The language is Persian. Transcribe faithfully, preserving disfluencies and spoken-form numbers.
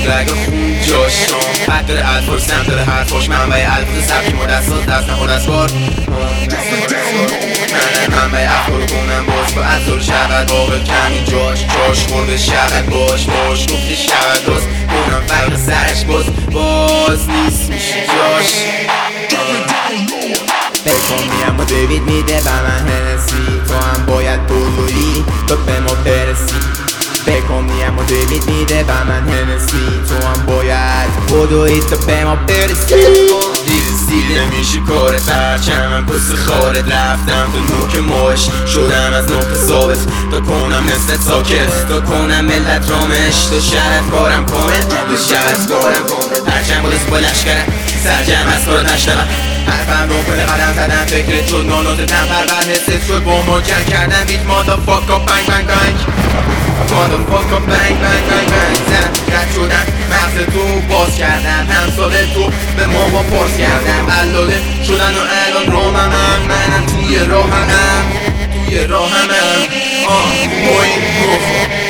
رگ خون جاشم حد داره الفاظ سمت داره حرفاش منبع الفاظ سبکی مدستاز دست نخور از بار منبع افکار کنم باز با ازار شود واقع کمی جاش جاش خورده شود باش باش گفته شود راست کنم فرق سرش باز باز نیست میشه جاش بکن میم و دوید میده به من هنسی تو هم باید بلویی تو به ما برسی بکن میم و دوید میده به من هنسی تو هم باید بدوی تو به ما برسی دیده میشه کارت هرچند من پس خارت رفتم تو نوک ماش شدم از نقطه ثابت تا کنم مثل ساکت تا کنم ملت رامش تو شرط بارم کامل تو شرط بارم کامل هرچند بودست با لشکرم سرجم از کارت نشترم حرفم رو کنه قدم زدم فکرت شد نانوت تن پرور حست شد با مجر کردم بیت مادا فاکا بنگ بنگ بنگ مادا فاکا بنگ بنگ بنگ بنگ زدم رد شدم مغز تو باز کردم همسال تو به ما با پاس کردم علاله شدن و الان راممم منم توی راهمم توی راهمم آه بایی گفت